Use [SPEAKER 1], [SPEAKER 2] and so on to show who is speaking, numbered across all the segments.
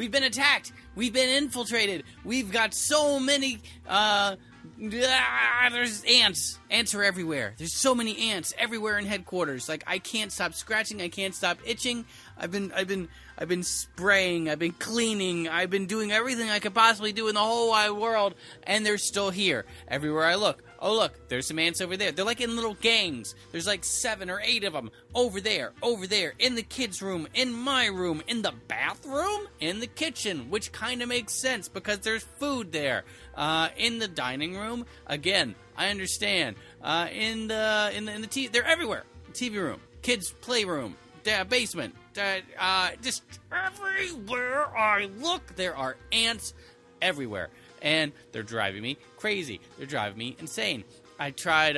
[SPEAKER 1] We've been attacked. We've been infiltrated. We've got so many, there's ants. Ants are everywhere. There's so many ants everywhere in headquarters. Like, I can't stop scratching. I can't stop itching. I've been spraying. I've been cleaning. I've been doing everything I could possibly do in the whole wide world, and they're still here. Everywhere I look. Oh, look, there's some ants over there. They're like in little gangs. There's like 7 or 8 of them. Over there, in the kids' room, in my room, in the bathroom, in the kitchen, which kind of makes sense because there's food there. In the dining room, again, I understand. In the TV, they're everywhere. TV room, kids' playroom, basement, just everywhere I look, there are ants everywhere. And they're driving me crazy. They're driving me insane. I tried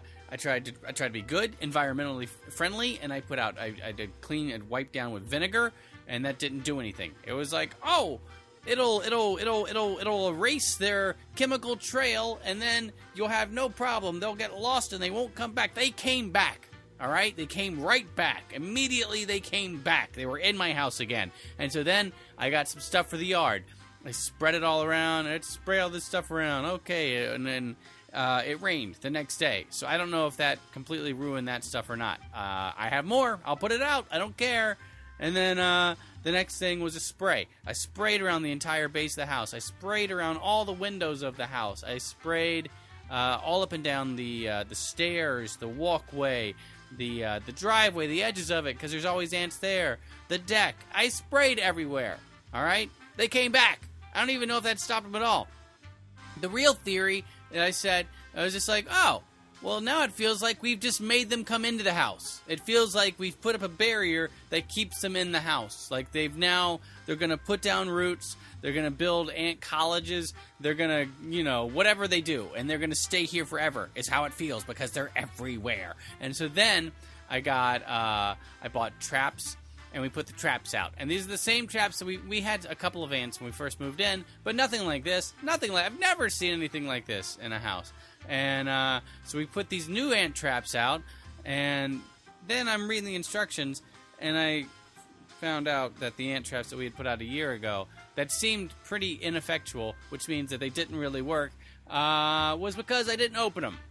[SPEAKER 1] to be good, environmentally friendly, and I did clean and wipe down with vinegar, and that didn't do anything. It was like, oh, it'll erase their chemical trail, and then you'll have no problem. They'll get lost and they won't come back. They came back. All right? They came right back. Immediately they came back. They were in my house again. And so then I got some stuff for the yard. I spread it all around. I had to spray all this stuff around. Okay, and then it rained the next day. So I don't know if that completely ruined that stuff or not. I have more. I'll put it out. I don't care. And then the next thing was a spray. I sprayed around the entire base of the house. I sprayed around all the windows of the house. I sprayed all up and down the stairs, the walkway, the driveway, the edges of it, because there's always ants there. The deck. I sprayed everywhere. All right? They came back. I don't even know if that stopped them at all. The real theory that I said, I was just like, oh, well, now it feels like we've just made them come into the house. It feels like we've put up a barrier that keeps them in the house. Like they're going to put down roots. They're going to build ant colleges. They're going to, whatever they do. And they're going to stay here forever is how it feels because they're everywhere. And so then I bought traps. And we put the traps out. And these are the same traps that we had a couple of ants when we first moved in, but nothing like this. I've never seen anything like this in a house. And so we put these new ant traps out, and then I'm reading the instructions, and I found out that the ant traps that we had put out a year ago that seemed pretty ineffectual, which means that they didn't really work, was because I didn't open them.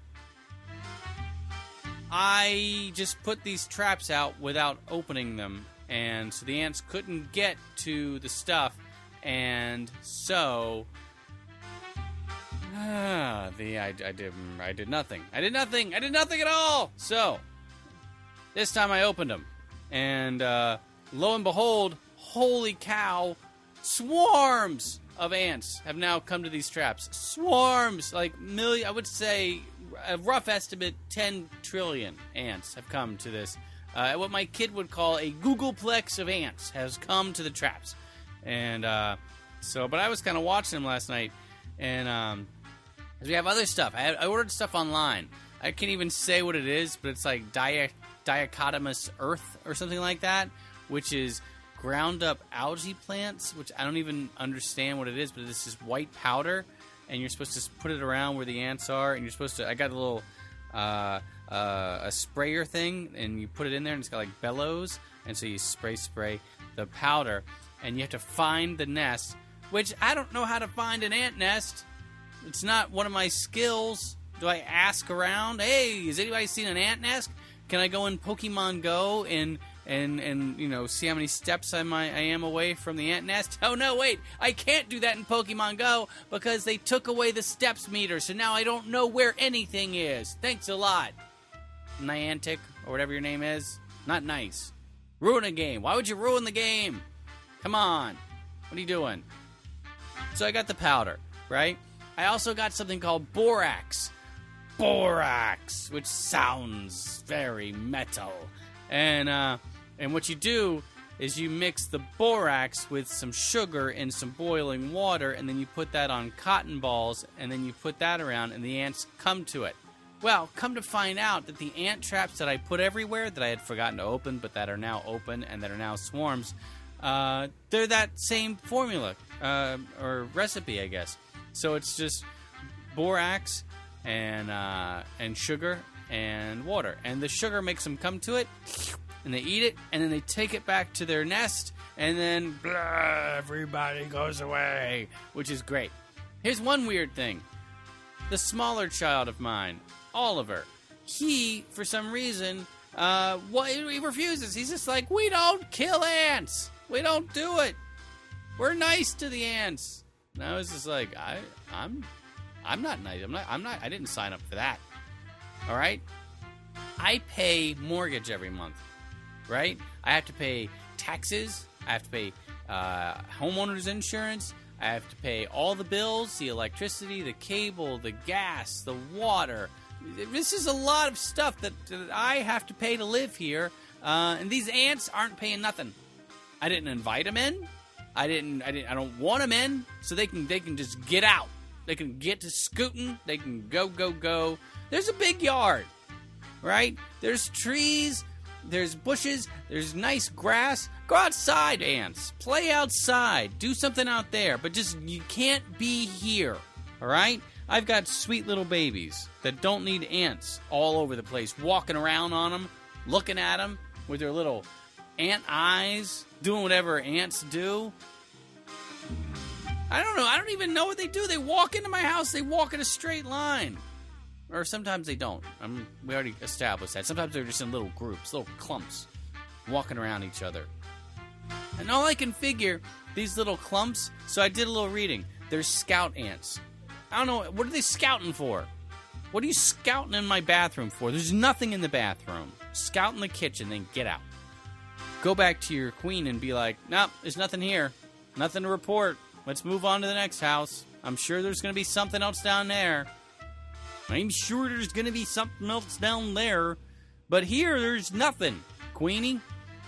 [SPEAKER 1] I just put these traps out without opening them. And so the ants couldn't get to the stuff, and so I did nothing. I did nothing at all. So this time I opened them, and lo and behold, holy cow! Swarms of ants have now come to these traps. Swarms, like million. I would say a rough estimate, 10 trillion ants have come to this. What my kid would call a Googleplex of ants has come to the traps. And but I was kind of watching them last night. And we have other stuff. I ordered stuff online. I can't even say what it is, but it's like dichotomous earth or something like that, which is ground up algae plants, which I don't even understand what it is, but it's this white powder, and you're supposed to put it around where the ants are, and you're supposed to, I got a little a sprayer thing, and you put it in there, and it's got like bellows, and so you spray the powder, and you have to find the nest, which I don't know how to find an ant nest. It's not one of my skills. Do I ask around? Hey, has anybody seen an ant nest? Can I go in Pokemon Go and see how many steps I am away from the ant nest? Oh no, wait, I can't do that in Pokemon Go because they took away the steps meter, so now I don't know where anything is. Thanks a lot, Niantic, or whatever your name is. Not nice. Ruin a game. Why would you ruin the game? Come on. What are you doing? So I got the powder, right? I also got something called borax. Borax, which sounds very metal. And what you do is you mix the borax with some sugar and some boiling water, and then you put that on cotton balls, and then you put that around, and the ants come to it. Well, come to find out that the ant traps that I put everywhere that I had forgotten to open, but that are now open and that are now swarms, they're that same formula or recipe, I guess. So it's just borax and sugar and water, and the sugar makes them come to it, and they eat it, and then they take it back to their nest, and then blah, everybody goes away, which is great. Here's one weird thing. The smaller child of mine, Oliver, he, for some reason, he refuses. He's just like, we don't kill ants. We don't do it. We're nice to the ants. And I was just like, I'm not nice. I didn't sign up for that. All right? I pay mortgage every month, right? I have to pay taxes. I have to pay homeowner's insurance. I have to pay all the bills, the electricity, the cable, the gas, the water. This is a lot of stuff that I have to pay to live here, and these ants aren't paying nothing. I didn't invite them in. I don't want them in, so they can just get out. They can get to scooting. They can go. There's a big yard, right? There's trees. There's bushes. There's nice grass. Go outside, ants. Play outside. Do something out there. But you can't be here, all right? I've got sweet little babies that don't need ants all over the place, walking around on them, looking at them with their little ant eyes, doing whatever ants do. I don't know. I don't even know what they do. They walk into my house. They walk in a straight line. Or sometimes they don't. We already established that. Sometimes they're just in little groups, little clumps, walking around each other. And all I can figure, these little clumps, so I did a little reading. They're scout ants. I don't know. What are they scouting for? What are you scouting in my bathroom for? There's nothing in the bathroom. Scout in the kitchen, then get out. Go back to your queen and be like, nope, there's nothing here. Nothing to report. Let's move on to the next house. I'm sure there's going to be something else down there. I'm sure there's going to be something else down there. But here, there's nothing. Queenie?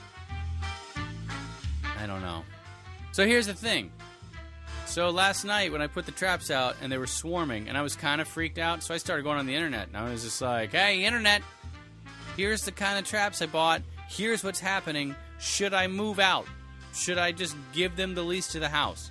[SPEAKER 1] I don't know. So here's the thing. So last night when I put the traps out and they were swarming and I was kind of freaked out, so I started going on the internet. And I was just like, hey, internet, here's the kind of traps I bought. Here's what's happening. Should I move out? Should I just give them the lease to the house?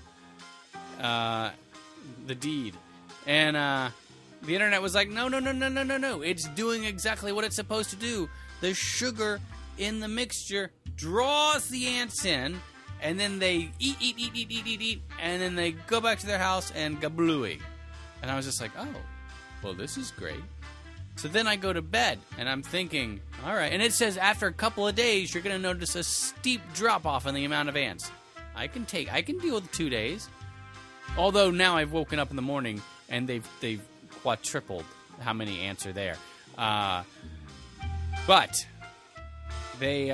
[SPEAKER 1] The deed. And the internet was like, no. It's doing exactly what it's supposed to do. The sugar in the mixture draws the ants in, and then they eat, and then they go back to their house and gablooey. And I was just like, oh, well, this is great. So then I go to bed, and I'm thinking, all right. And it says after a couple of days, you're going to notice a steep drop-off in the amount of ants. I can deal with 2 days. Although now I've woken up in the morning, and they've quadrupled how many ants are there. But they,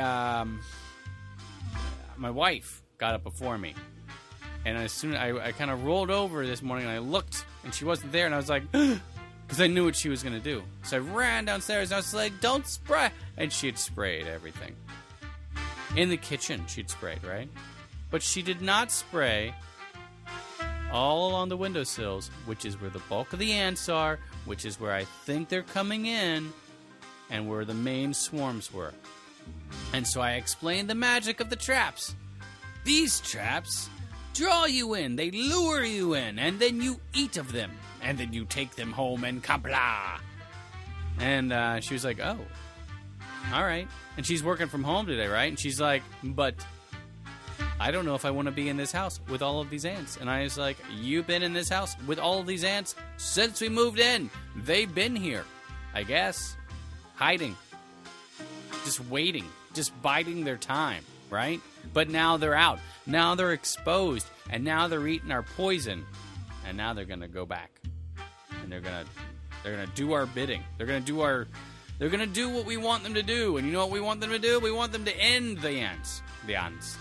[SPEAKER 1] my wife got up before me. And as soon as I kind of rolled over this morning, and I looked, and she wasn't there, and I was like, because I knew what she was going to do. So I ran downstairs, and I was like, don't spray. And she had sprayed everything. In the kitchen, she'd sprayed, right? But she did not spray all along the windowsills, which is where the bulk of the ants are, which is where I think they're coming in, and where the main swarms were. And so I explained the magic of the traps. These traps draw you in, they lure you in, and then you eat of them, and then you take them home and kabla. And she was like, oh, all right. And she's working from home today, right? And she's like, but I don't know if I want to be in this house with all of these ants. And I was like, you've been in this house with all of these ants since we moved in. They've been here, I guess, hiding, just waiting, just biding their time, right? But now they're out. Now they're exposed. And now they're eating our poison. And now they're going to go back. And they're going to do our bidding. They're going to do what we want them to do. And you know what we want them to do? We want them to end the ants. The ants.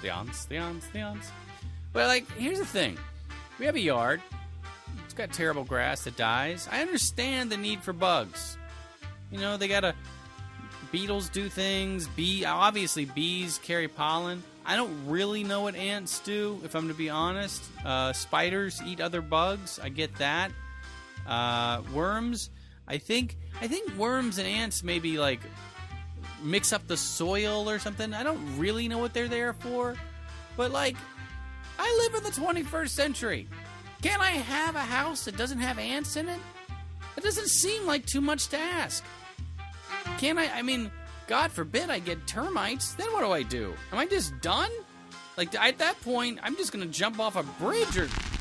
[SPEAKER 1] But, here's the thing. We have a yard. It's got terrible grass that dies. I understand the need for bugs. You know, beetles do things. Obviously, bees carry pollen. I don't really know what ants do, if I'm going to be honest. Spiders eat other bugs. I get that. Worms. I think worms and ants maybe, mix up the soil or something. I don't really know what they're there for. But, I live in the 21st century. Can't I have a house that doesn't have ants in it? It doesn't seem like too much to ask. Can't I mean, God forbid I get termites. Then what do? Am I just done? Like, at that point, I'm just gonna jump off a bridge or